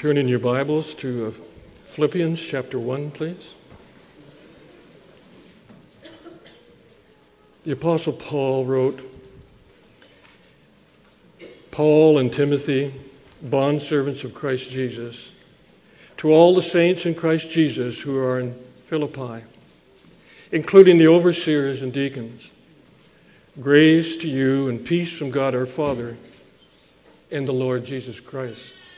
Turn in your Bibles to Philippians chapter 1, please. The Apostle Paul wrote, Paul and Timothy, bondservants of Christ Jesus, to all the saints in Christ Jesus who are in Philippi, including the overseers and deacons, grace to you and peace from God our Father and the Lord Jesus Christ.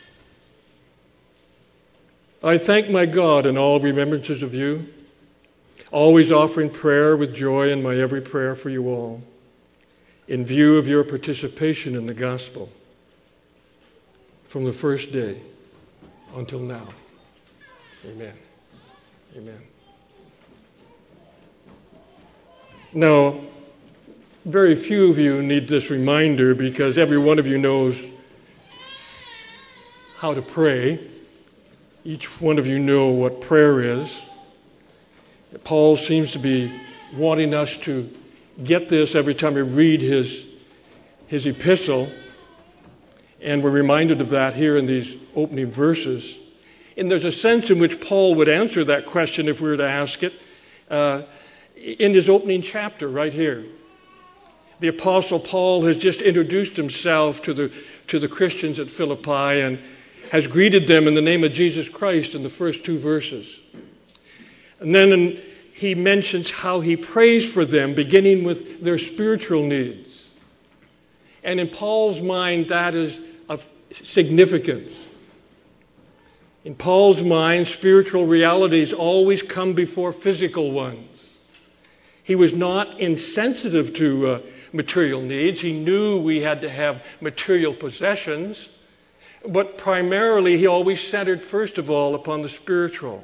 I thank my God in all remembrances of you, always offering prayer with joy in my every prayer for you all, in view of your participation in the gospel from the first day until now. Amen. Amen. Now, very few of you need this reminder because every one of you knows how to pray. Each one of you know what prayer is. Paul seems to be wanting us to get this every time we read his epistle, and we're reminded of that here in these opening verses. And there's a sense in which Paul would answer that question if we were to ask it in his opening chapter right here. The Apostle Paul has just introduced himself to the Christians at Philippi and has greeted them in the name of Jesus Christ in the first two verses. And then he mentions how he prays for them, beginning with their spiritual needs. And in Paul's mind, that is of significance. In Paul's mind, spiritual realities always come before physical ones. He was not insensitive to material needs. He knew we had to have material possessions. But primarily, he always centered, first of all, upon the spiritual.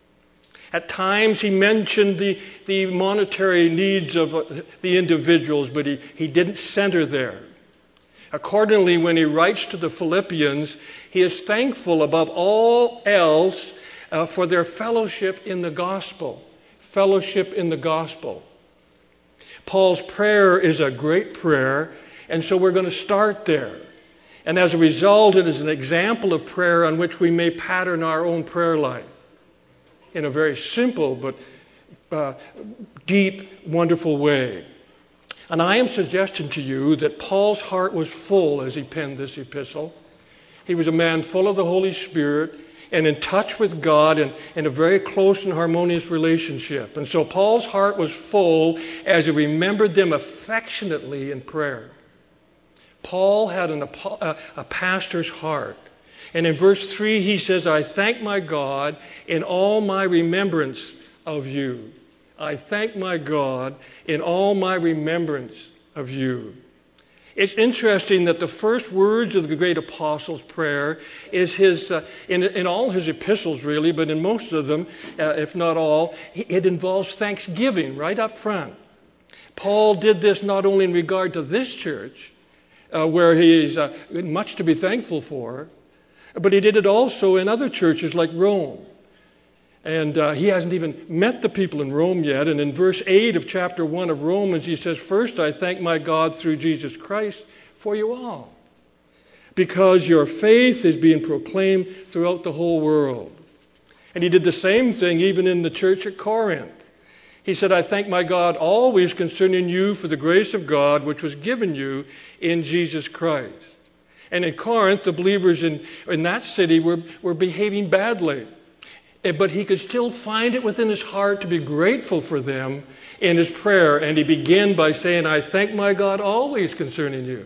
At times, he mentioned the monetary needs of the individuals, but he didn't center there. Accordingly, when he writes to the Philippians, he is thankful above all else for their fellowship in the gospel. Fellowship in the gospel. Paul's prayer is a great prayer, and so we're going to start there. And as a result, it is an example of prayer on which we may pattern our own prayer life in a very simple but deep, wonderful way. And I am suggesting to you that Paul's heart was full as he penned this epistle. He was a man full of the Holy Spirit and in touch with God and in a very close and harmonious relationship. And so Paul's heart was full as he remembered them affectionately in prayer. Paul had a pastor's heart. And in verse 3 he says, I thank my God in all my remembrance of you. I thank my God in all my remembrance of you. It's interesting that the first words of the great apostle's prayer is his, in all his epistles really, but in most of them, if not all, it involves thanksgiving right up front. Paul did this not only in regard to this church, where he is much to be thankful for, but he did it also in other churches like Rome. And he hasn't even met the people in Rome yet. And in verse 8 of chapter 1 of Romans, he says, First, I thank my God through Jesus Christ for you all, because your faith is being proclaimed throughout the whole world. And he did the same thing even in the church at Corinth. He said, I thank my God always concerning you for the grace of God which was given you in Jesus Christ. And in Corinth, the believers in that city were behaving badly. But he could still find it within his heart to be grateful for them in his prayer. And he began by saying, I thank my God always concerning you.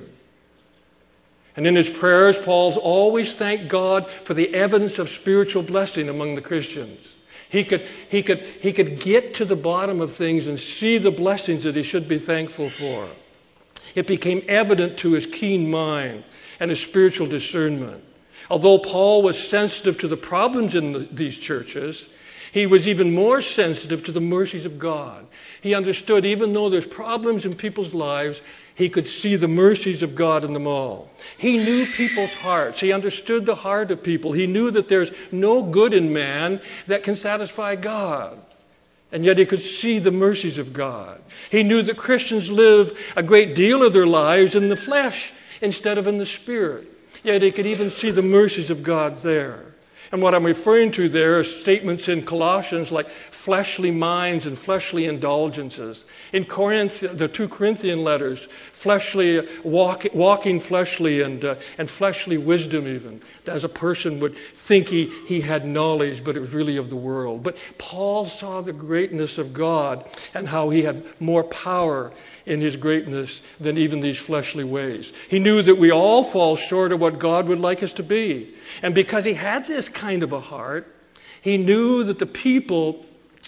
And in his prayers, Paul's always thanked God for the evidence of spiritual blessing among the Christians. He could get to the bottom of things and see the blessings that he should be thankful for. It became evident to his keen mind and his spiritual discernment. Although Paul was sensitive to the problems in these churches, he was even more sensitive to the mercies of God. He understood even though there's problems in people's lives, he could see the mercies of God in them all. He knew people's hearts. He understood the heart of people. He knew that there's no good in man that can satisfy God. And yet he could see the mercies of God. He knew that Christians live a great deal of their lives in the flesh instead of in the spirit. Yet he could even see the mercies of God there. And what I'm referring to there are statements in Colossians like fleshly minds and fleshly indulgences. In Corinth, the 2 Corinthian letters, fleshly walking fleshly and fleshly wisdom even. As a person would think he had knowledge, but it was really of the world. But Paul saw the greatness of God and how he had more power in his greatness than even these fleshly ways. He knew that we all fall short of what God would like us to be. And because he had this kind of a heart, he knew that the people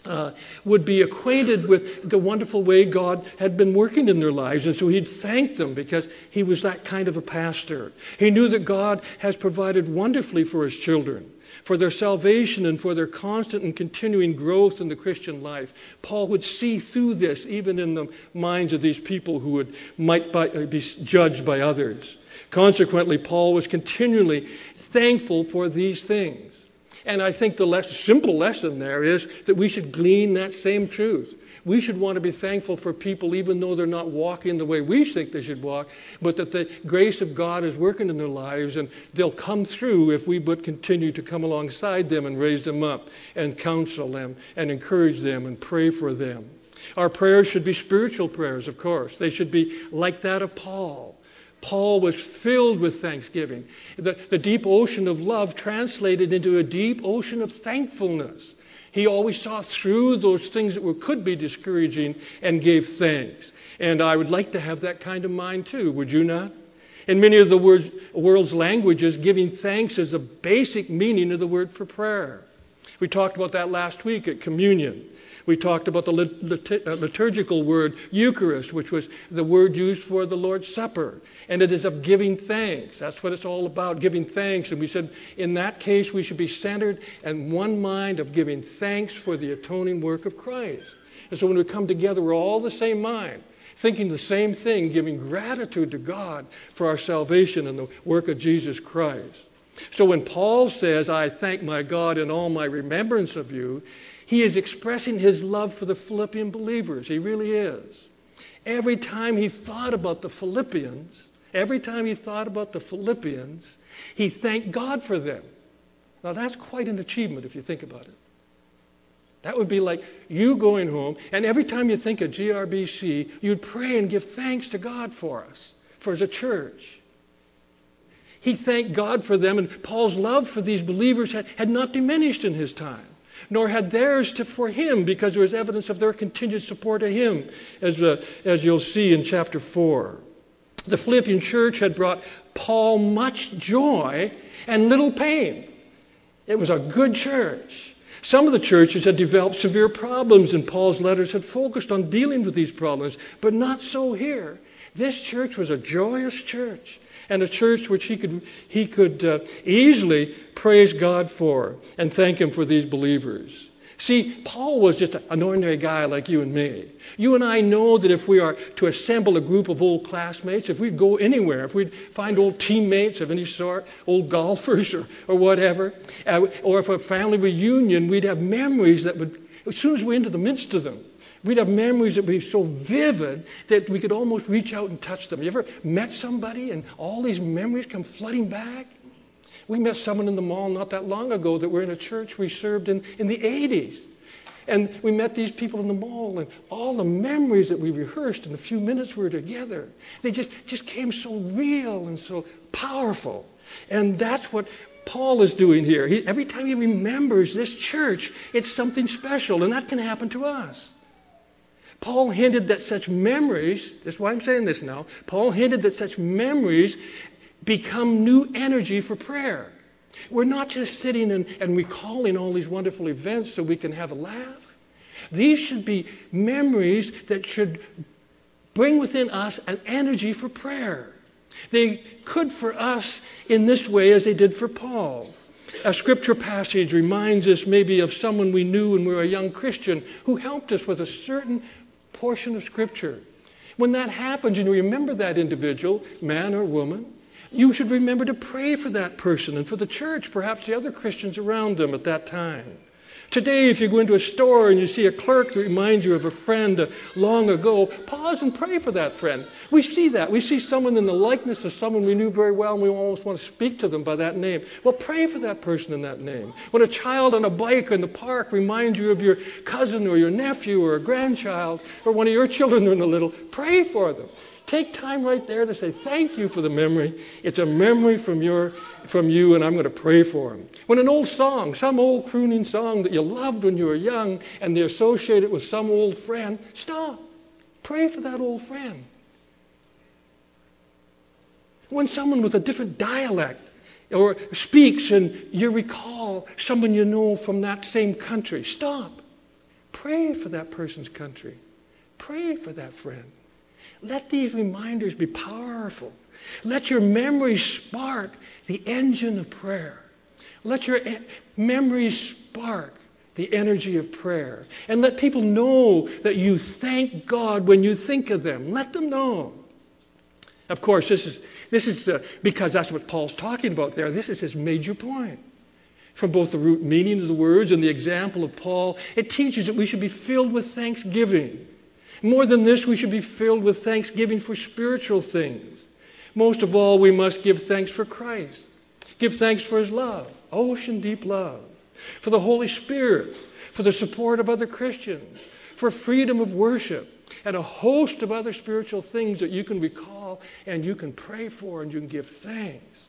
would be acquainted with the wonderful way God had been working in their lives. And so he'd thank them because he was that kind of a pastor. He knew that God has provided wonderfully for his children, for their salvation and for their constant and continuing growth in the Christian life. Paul would see through this even in the minds of these people who might be judged by others. Consequently, Paul was continually thankful for these things. And I think the simple lesson there is that we should glean that same truth. We should want to be thankful for people even though they're not walking the way we think they should walk, but that the grace of God is working in their lives and they'll come through if we but continue to come alongside them and raise them up and counsel them and encourage them and pray for them. Our prayers should be spiritual prayers, of course. They should be like that of Paul. Paul was filled with thanksgiving. The deep ocean of love translated into a deep ocean of thankfulness. He always saw through those things that could be discouraging and gave thanks. And I would like to have that kind of mind too, would you not? In many of the world's languages, giving thanks is a basic meaning of the word for prayer. We talked about that last week at communion. We talked about the liturgical word Eucharist, which was the word used for the Lord's Supper. And it is of giving thanks. That's what it's all about, giving thanks. And we said in that case we should be centered in one mind of giving thanks for the atoning work of Christ. And so when we come together, we're all the same mind, thinking the same thing, giving gratitude to God for our salvation and the work of Jesus Christ. So when Paul says, I thank my God in all my remembrance of you, he is expressing his love for the Philippian believers. He really is. Every time he thought about the Philippians, he thanked God for them. Now that's quite an achievement if you think about it. That would be like you going home, and every time you think of GRBC, you'd pray and give thanks to God for us, for as a church. He thanked God for them, and Paul's love for these believers had not diminished in his time, nor had theirs for him, because there was evidence of their continued support of him, as you'll see in chapter 4. The Philippian church had brought Paul much joy and little pain. It was a good church. Some of the churches had developed severe problems, and Paul's letters had focused on dealing with these problems, but not so here. This church was a joyous church, and a church which he could easily praise God for and thank Him for these believers. See, Paul was just an ordinary guy like you and me. You and I know that if we are to assemble a group of old classmates, if we'd go anywhere, if we'd find old teammates of any sort, old golfers or whatever, or if a family reunion, we'd have memories that would, as soon as we enter the midst of them, we'd have memories that would be so vivid that we could almost reach out and touch them. You ever met somebody and all these memories come flooding back? We met someone in the mall not that long ago that were in a church we served in the 80s. And we met these people in the mall, and all the memories that we rehearsed in the few minutes we were together, they just came so real and so powerful. And that's what Paul is doing here. Every time he remembers this church, it's something special, and that can happen to us. Paul hinted that such memories, that's why I'm saying this now, Paul hinted that such memories become new energy for prayer. We're not just sitting and recalling all these wonderful events so we can have a laugh. These should be memories that should bring within us an energy for prayer. They could for us in this way as they did for Paul. A scripture passage reminds us maybe of someone we knew when we were a young Christian who helped us with a certain portion of scripture. When that happens and you remember that individual, man or woman, you should remember to pray for that person and for the church, perhaps the other Christians around them at that time. Today, if you go into a store and you see a clerk that reminds you of a friend long ago, pause and pray for that friend. We see that. We see someone in the likeness of someone we knew very well, and we almost want to speak to them by that name. Well, pray for that person in that name. When a child on a bike in the park reminds you of your cousin or your nephew or a grandchild, or one of your children when they're little, pray for them. Take time right there to say, thank you for the memory. It's a memory from you, and I'm going to pray for them. When an old song, some old crooning song that you loved when you were young, and they associate it with some old friend, stop. Pray for that old friend. When someone with a different dialect or speaks and you recall someone you know from that same country, stop. Pray for that person's country. Pray for that friend. Let these reminders be powerful. Let your memories spark the engine of prayer. Let your memories spark the energy of prayer. And let people know that you thank God when you think of them. Let them know. Of course, this is because that's what Paul's talking about there. This is his major point. From both the root meaning of the words and the example of Paul, it teaches that we should be filled with thanksgiving. More than this, we should be filled with thanksgiving for spiritual things. Most of all, we must give thanks for Christ. Give thanks for His love, ocean deep love. For the Holy Spirit, for the support of other Christians, for freedom of worship, and a host of other spiritual things that you can recall and you can pray for and you can give thanks.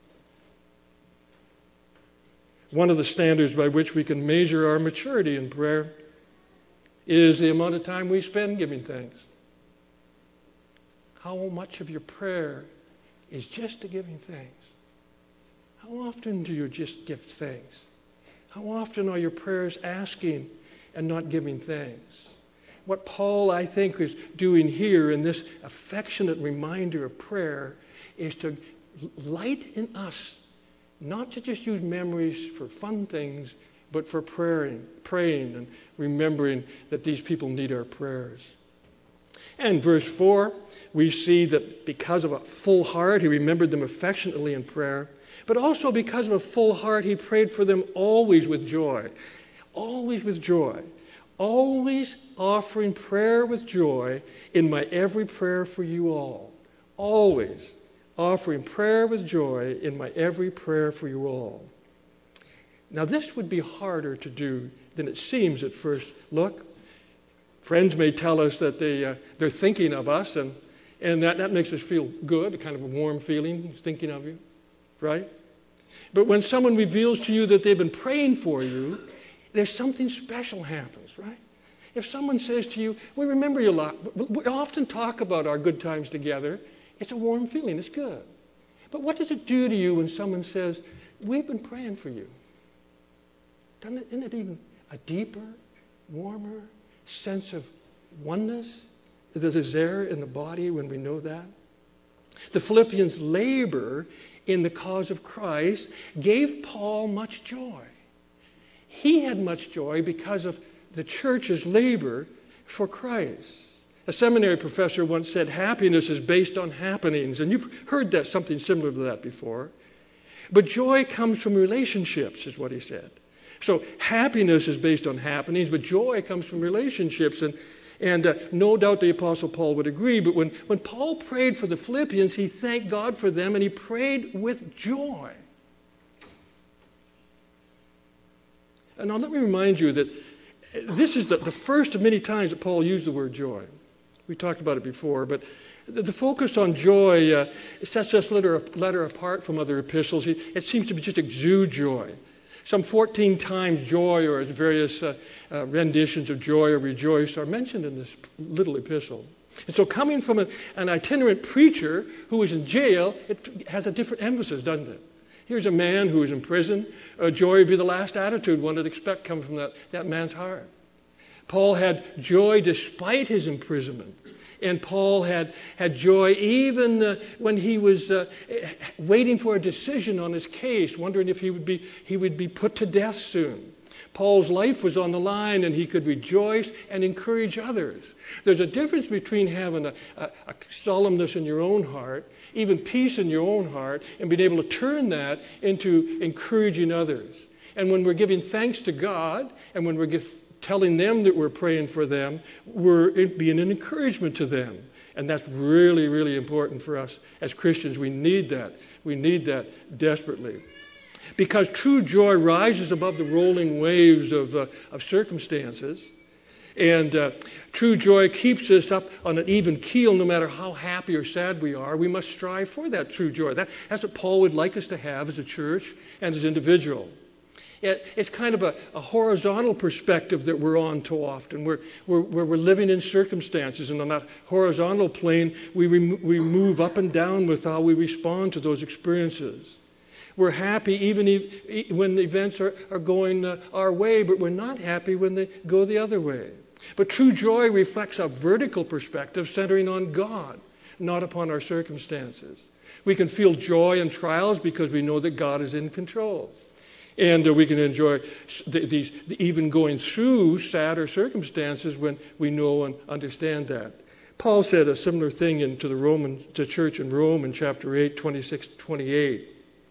One of the standards by which we can measure our maturity in prayer is the amount of time we spend giving thanks. How much of your prayer is just to giving thanks? How often do you just give thanks? How often are your prayers asking and not giving thanks? What Paul, I think, is doing here in this affectionate reminder of prayer is to light in us, not to just use memories for fun things, but for praying and remembering that these people need our prayers. And verse 4, we see that because of a full heart, he remembered them affectionately in prayer, but also because of a full heart, he prayed for them always with joy. Always with joy. Always offering prayer with joy in my every prayer for you all. Always offering prayer with joy in my every prayer for you all. Now, this would be harder to do than it seems at first look. Friends may tell us that they're thinking of us, and that makes us feel good, a kind of a warm feeling, thinking of you, right? But when someone reveals to you that they've been praying for you, there's something special happens, right? If someone says to you, we remember you a lot, we often talk about our good times together, it's a warm feeling, it's good. But what does it do to you when someone says, we've been praying for you? Isn't it even a deeper, warmer sense of oneness that is there in the body when we know that? The Philippians' labor in the cause of Christ gave Paul much joy. He had much joy because of the church's labor for Christ. A seminary professor once said, happiness is based on happenings. And you've heard that, something similar to that before. But joy comes from relationships, is what he said. So happiness is based on happenings, but joy comes from relationships. And no doubt the Apostle Paul would agree. But when Paul prayed for the Philippians, he thanked God for them, and he prayed with joy. And now let me remind you that this is the first of many times that Paul used the word joy. We talked about it before, but the focus on joy sets this letter apart from other epistles. It seems to be just exude joy. Some 14 times joy or various renditions of joy or rejoice are mentioned in this little epistle. And so coming from an itinerant preacher who is in jail, it has a different emphasis, doesn't it? Here's a man who is in prison. Joy would be the last attitude one would expect coming from that man's heart. Paul had joy despite his imprisonment. And Paul had joy even when he was waiting for a decision on his case, wondering if he would be put to death soon. Paul's life was on the line, and he could rejoice and encourage others. There's a difference between having a solemnness in your own heart, even peace in your own heart, and being able to turn that into encouraging others. And when we're giving thanks to God, and when we're telling them that we're praying for them, we're being an encouragement to them. And that's really, really important for us as Christians. We need that. We need that desperately. Because true joy rises above the rolling waves of circumstances. And true joy keeps us up on an even keel no matter how happy or sad we are. We must strive for that true joy. That's what Paul would like us to have as a church and as individual. It's kind of a horizontal perspective that we're on too often. We're living in circumstances, and on that horizontal plane, we move up and down with how we respond to those experiences. We're happy even when the events are going our way, but we're not happy when they go the other way. But true joy reflects a vertical perspective centering on God, not upon our circumstances. We can feel joy in trials because we know that God is in control. And we can enjoy even going through sadder circumstances when we know and understand that. Paul said a similar thing to the church in Rome in chapter 8, 26, 28.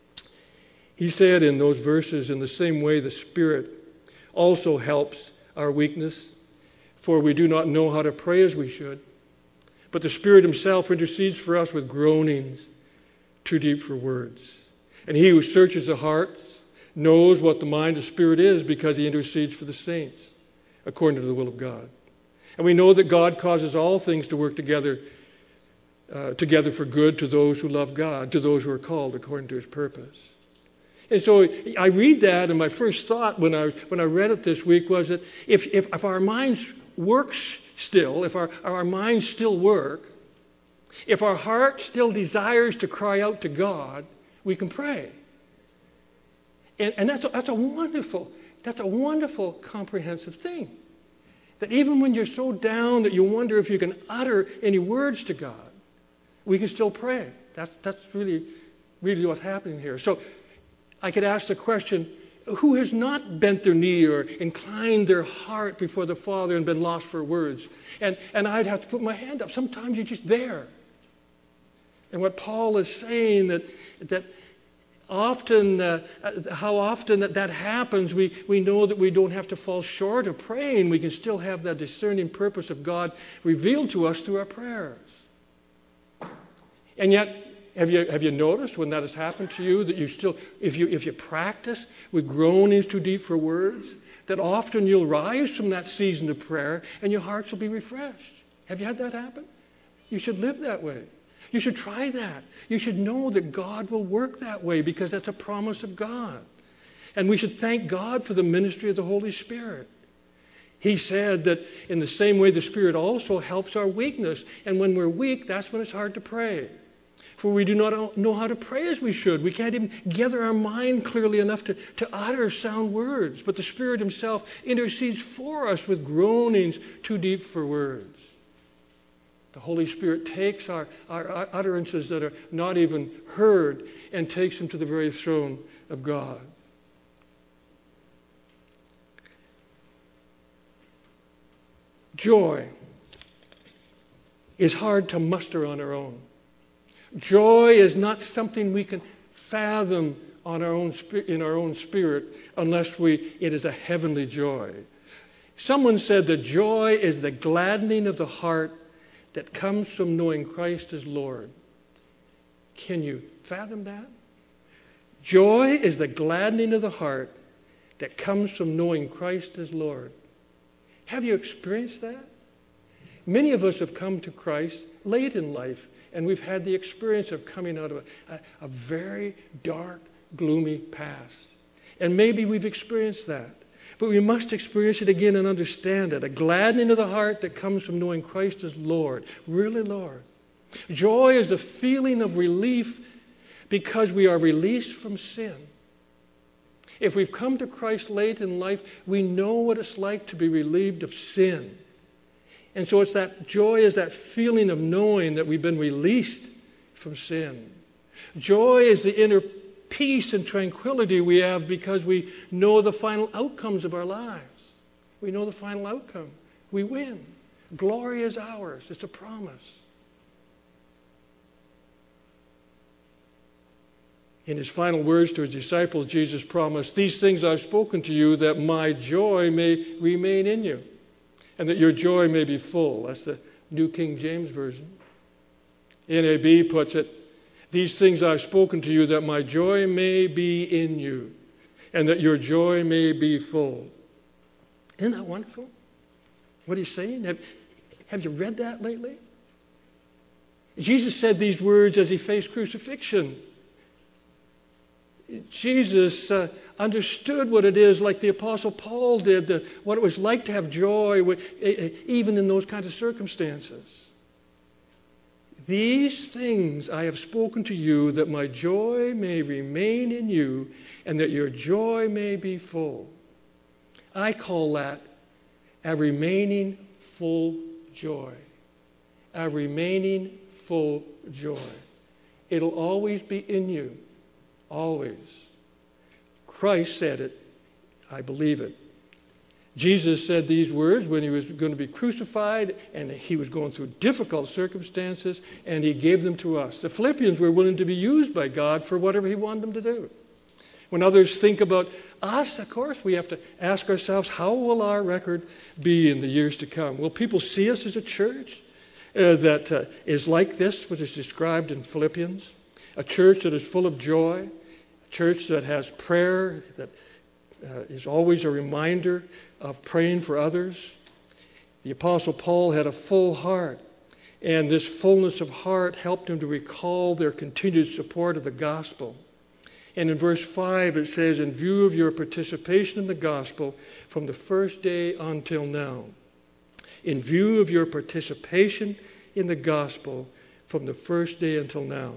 He said in those verses, in the same way the Spirit also helps our weakness, for we do not know how to pray as we should. But the Spirit Himself intercedes for us with groanings too deep for words. And He who searches the hearts knows what the mind of Spirit is, because He intercedes for the saints according to the will of God. And we know that God causes all things to work together for good to those who love God, to those who are called according to His purpose. And so I read that, and my first thought when I read it this week was that if our minds work still, if our minds still work, if our heart still desires to cry out to God, we can pray. And that's a wonderful comprehensive thing. That even when you're so down that you wonder if you can utter any words to God, we can still pray. That's really what's happening here. So I could ask the question, who has not bent their knee or inclined their heart before the Father and been lost for words? And I'd have to put my hand up. Sometimes you're just there. And what Paul is saying that often, how often that happens, we know that we don't have to fall short of praying. We can still have that discerning purpose of God revealed to us through our prayers. And yet, have you noticed when that has happened to you that you still, if you practice with groanings too deep for words, that often you'll rise from that season of prayer and your hearts will be refreshed? Have you had that happen? You should live that way. You should try that. You should know that God will work that way, because that's a promise of God. And we should thank God for the ministry of the Holy Spirit. He said that in the same way the Spirit also helps our weakness. And when we're weak, that's when it's hard to pray. For we do not know how to pray as we should. We can't even gather our mind clearly enough to utter sound words. But the Spirit Himself intercedes for us with groanings too deep for words. The Holy Spirit takes our utterances that are not even heard and takes them to the very throne of God. Joy is hard to muster on our own. Joy is not something we can fathom in our own spirit unless it is a heavenly joy. Someone said that joy is the gladdening of the heart that comes from knowing Christ as Lord. Can you fathom that? Joy is the gladdening of the heart that comes from knowing Christ as Lord. Have you experienced that? Many of us have come to Christ late in life, and we've had the experience of coming out of a very dark, gloomy past. And maybe we've experienced that. But we must experience it again and understand it. A gladdening of the heart that comes from knowing Christ as Lord. Really Lord. Joy is a feeling of relief because we are released from sin. If we've come to Christ late in life, we know what it's like to be relieved of sin. And so it's that joy is that feeling of knowing that we've been released from sin. Joy is the inner peace and tranquility we have because we know the final outcomes of our lives. We know the final outcome. We win. Glory is ours. It's a promise. In his final words to his disciples, Jesus promised, "These things I've spoken to you that my joy may remain in you and that your joy may be full." That's the New King James Version. NAB puts it, "These things I've spoken to you that my joy may be in you and that your joy may be full." Isn't that wonderful? What he's saying? Have you read that lately? Jesus said these words as he faced crucifixion. Jesus understood what it is, like the Apostle Paul did, what it was like to have joy even in those kinds of circumstances. "These things I have spoken to you that my joy may remain in you and that your joy may be full." I call that a remaining full joy. A remaining full joy. It'll always be in you. Always. Christ said it. I believe it. Jesus said these words when he was going to be crucified, and he was going through difficult circumstances, and he gave them to us. The Philippians were willing to be used by God for whatever he wanted them to do. When others think about us, of course, we have to ask ourselves, how will our record be in the years to come? Will people see us as a church that is like this, which is described in Philippians? A church that is full of joy, a church that has prayer, that is always a reminder of praying for others. The Apostle Paul had a full heart, and this fullness of heart helped him to recall their continued support of the gospel. And in verse 5 it says, "In view of your participation in the gospel from the first day until now." In view of your participation in the gospel from the first day until now.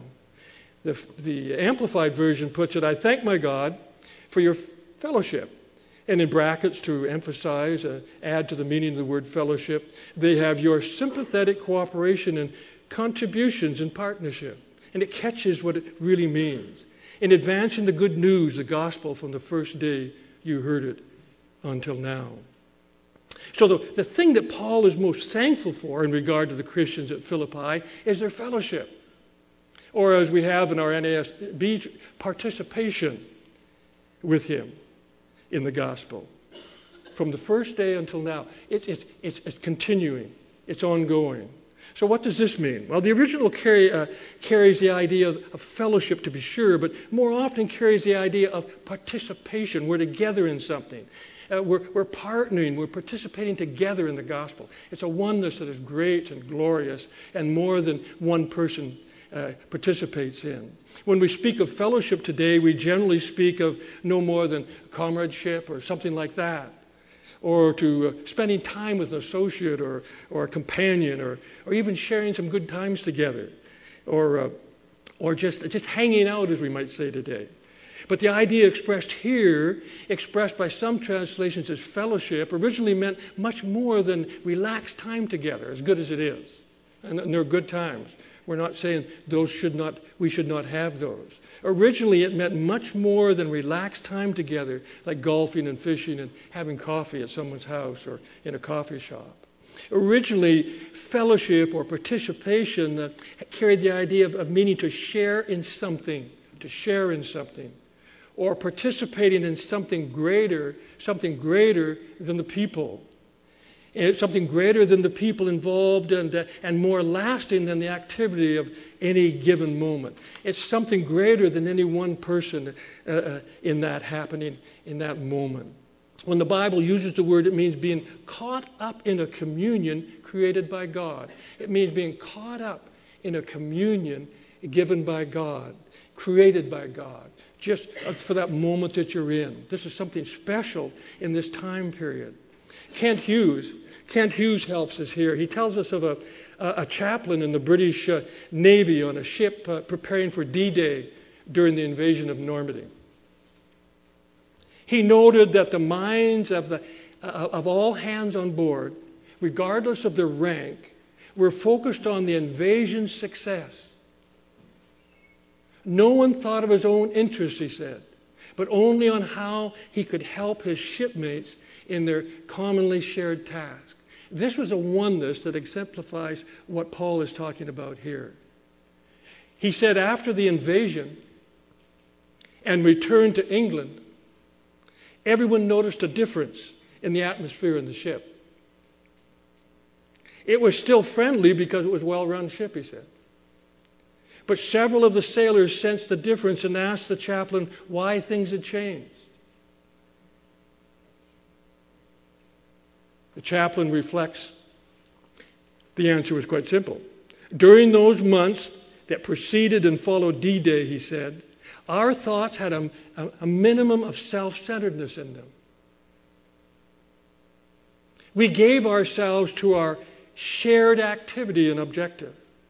The Amplified Version puts it, "I thank my God for your fellowship." And in brackets to emphasize, add to the meaning of the word fellowship, they have your sympathetic cooperation and contributions and partnership. And it catches what it really means. In advancing the good news, the gospel, from the first day you heard it until now. So the thing that Paul is most thankful for in regard to the Christians at Philippi is their fellowship. Or as we have in our NASB, participation with him in the gospel. From the first day until now. It's continuing. It's ongoing. So what does this mean? Well, the original carries the idea of fellowship, to be sure, but more often carries the idea of participation. We're together in something. We're partnering. We're participating together in the gospel. It's a oneness that is great and glorious, and more than one person participates in. When we speak of fellowship today, we generally speak of no more than comradeship or something like that. Or to spending time with an associate or a companion, or even sharing some good times together, or just hanging out, as we might say today. But the idea expressed here, expressed by some translations as fellowship, originally meant much more than relaxed time together, as good as it is. And they're good times. We're not saying we should not have those. Originally, it meant much more than relaxed time together, like golfing and fishing and having coffee at someone's house or in a coffee shop. Originally, fellowship or participation carried the idea of meaning to share in something, or participating in something greater than the people. It's something greater than the people involved and more lasting than the activity of any given moment. It's something greater than any one person in that happening, in that moment. When the Bible uses the word, it means being caught up in a communion created by God. It means being caught up in a communion given by God, created by God, just for that moment that you're in. This is something special in this time period. Kent Hughes helps us here. He tells us of a chaplain in the British Navy on a ship preparing for D-Day during the invasion of Normandy. He noted that the minds of all hands on board, regardless of their rank, were focused on the invasion's success. No one thought of his own interests, he said, but only on how he could help his shipmates in their commonly shared task. This was a oneness that exemplifies what Paul is talking about here. He said after the invasion, and returned to England, everyone noticed a difference in the atmosphere in the ship. It was still friendly because it was a well-run ship, he said. But several of the sailors sensed the difference and asked the chaplain why things had changed. The chaplain reflects. The answer was quite simple. During those months that preceded and followed D-Day, he said, our thoughts had a minimum of self-centeredness in them. We gave ourselves to our shared activity and objective.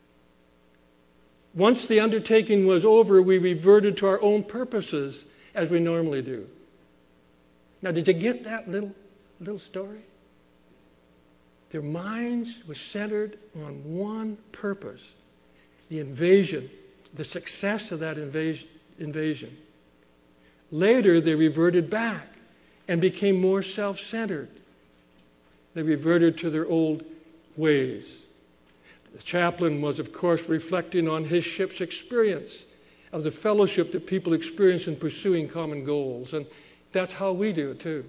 Once the undertaking was over, we reverted to our own purposes as we normally do. Now, did you get that little story? Their minds were centered on one purpose, the invasion, the success of that invasion. Later, they reverted back and became more self-centered. They reverted to their old ways. The chaplain was, of course, reflecting on his ship's experience of the fellowship that people experience in pursuing common goals. And that's how we do it, too.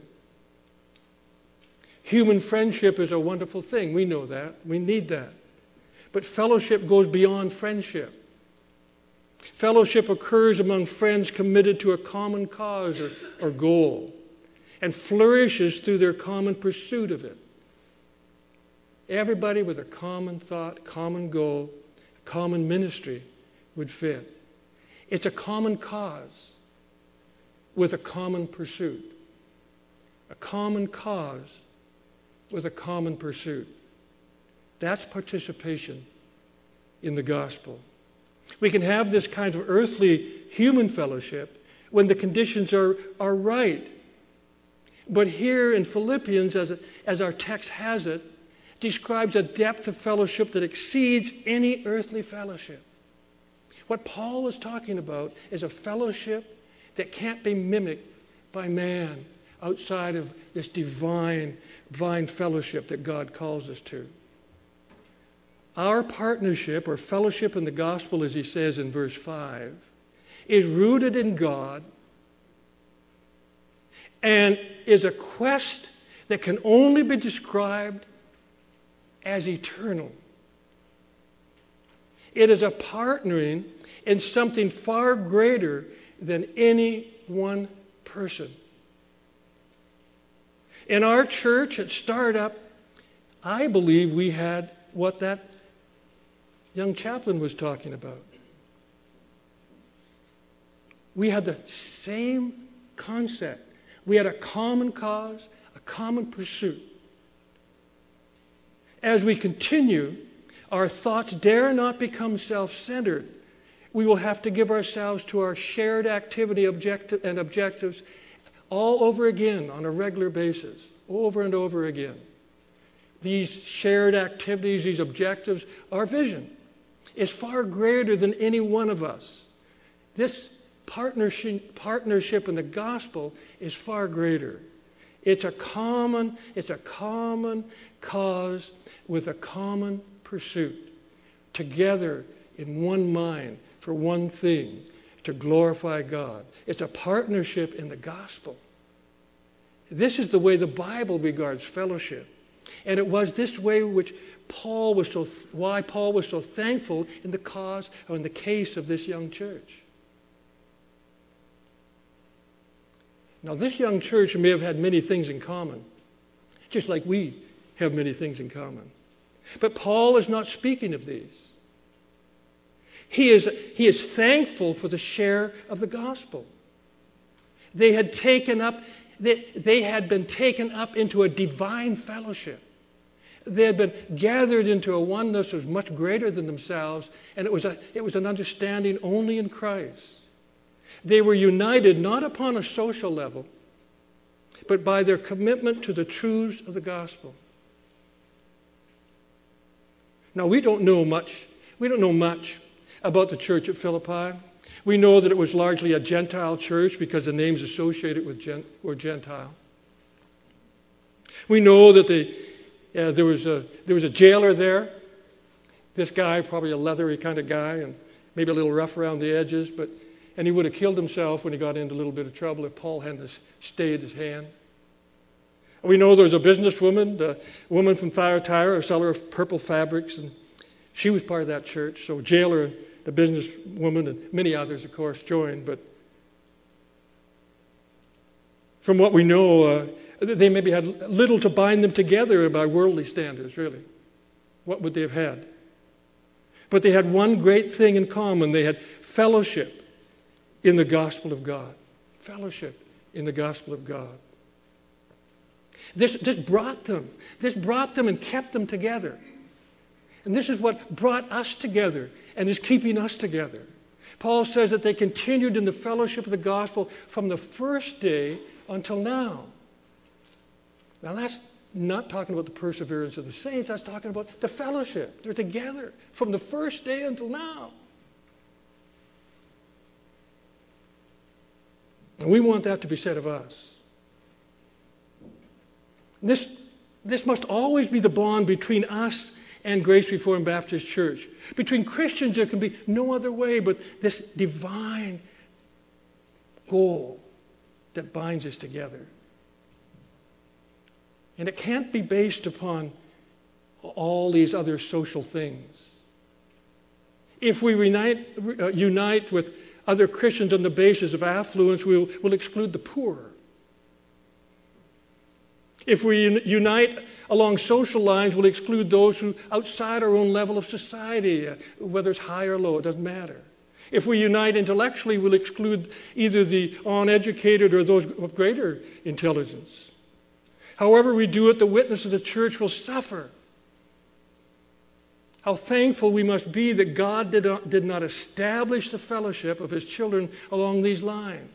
Human friendship is a wonderful thing. We know that. We need that. But fellowship goes beyond friendship. Fellowship occurs among friends committed to a common cause or goal and flourishes through their common pursuit of it. Everybody with a common thought, common goal, common ministry would fit. It's a common cause with a common pursuit. A common cause with a common pursuit. That's participation in the gospel. We can have this kind of earthly human fellowship when the conditions are right. But here in Philippians, as our text has it, describes a depth of fellowship that exceeds any earthly fellowship. What Paul is talking about is a fellowship that can't be mimicked by man outside of this divine fellowship that God calls us to. Our partnership or fellowship in the gospel, as he says in verse 5, is rooted in God and is a quest that can only be described as eternal. It is a partnering in something far greater than any one person. In our church at Startup, I believe we had what that young chaplain was talking about. We had the same concept. We had a common cause, a common pursuit. As we continue, our thoughts dare not become self-centered. We will have to give ourselves to our shared activity and objectives all over again on a regular basis, over and over again. These shared activities, these objectives, our vision is far greater than any one of us. This partnership in the gospel is far greater. It's a common cause with a common pursuit, together in one mind for one thing, to glorify God. It's a partnership in the gospel. This is the way the Bible regards fellowship. And it was this way why Paul was so thankful in the cause or in the case of this young church. Now, this young church may have had many things in common, just like we have many things in common. But Paul is not speaking of these. He is thankful for the share of the gospel. They had been taken up into a divine fellowship. They had been gathered into a oneness that was much greater than themselves, and it was an understanding only in Christ. They were united not upon a social level, but by their commitment to the truths of the gospel. Now, we don't know much about the church at Philippi. We know that it was largely a Gentile church because the names associated with were Gentile. We know that there was a jailer there. This guy, probably a leathery kind of guy, and maybe a little rough around the edges, but And he would have killed himself when he got into a little bit of trouble if Paul hadn't stayed his hand. We know there's a businesswoman, a woman from Thyatira, a seller of purple fabrics, and she was part of that church. So jailer, the businesswoman, and many others, of course, joined. But from what we know, they maybe had little to bind them together by worldly standards, really. What would they have had? But they had one great thing in common. They had fellowship in the gospel of God. Fellowship in the gospel of God. This brought them. This brought them and kept them together. And this is what brought us together and is keeping us together. Paul says that they continued in the fellowship of the gospel from the first day until now. Now that's not talking about the perseverance of the saints. That's talking about the fellowship. They're together from the first day until now. And we want that to be said of us. This must always be the bond between us and Grace Reformed Baptist Church. Between Christians, there can be no other way but this divine goal that binds us together. And it can't be based upon all these other social things. If we unite with other Christians on the basis of affluence, we'll exclude the poor. If we unite along social lines, we'll exclude those who outside our own level of society, whether it's high or low, it doesn't matter. If we unite intellectually, we'll exclude either the uneducated or those of greater intelligence. However we do it, the witness of the church will suffer. How thankful we must be that God did not establish the fellowship of His children along these lines.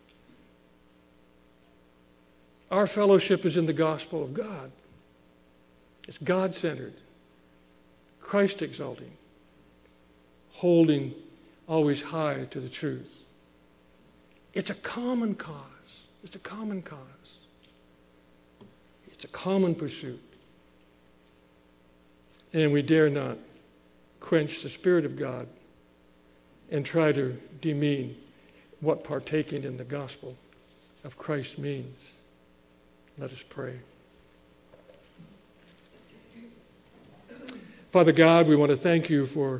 Our fellowship is in the gospel of God. It's God-centered, Christ-exalting, holding always high to the truth. It's a common cause. It's a common cause. It's a common pursuit. And we dare not quench the Spirit of God and try to demean what partaking in the gospel of Christ means. Let us pray. Father God, we want to thank you for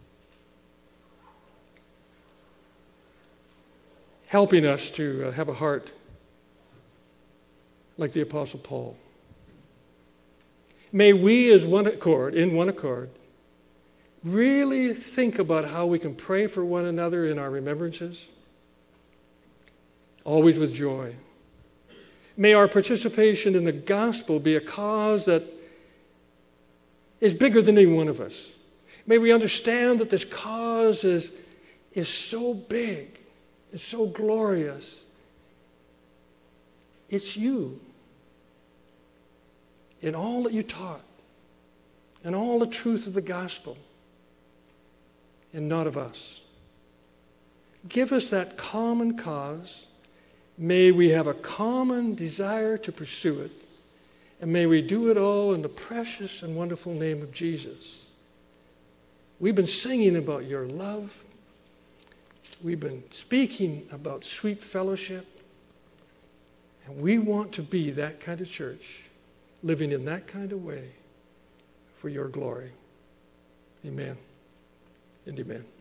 helping us to have a heart like the Apostle Paul. May we, as in one accord, really think about how we can pray for one another in our remembrances, always with joy. May our participation in the gospel be a cause that is bigger than any one of us. May we understand that this cause is so big, it's so glorious. It's you. In all that you taught, and all the truth of the gospel, and not of us. Give us that common cause. May we have a common desire to pursue it. And may we do it all in the precious and wonderful name of Jesus. We've been singing about your love. We've been speaking about sweet fellowship. And we want to be that kind of church, living in that kind of way for your glory. Amen and amen.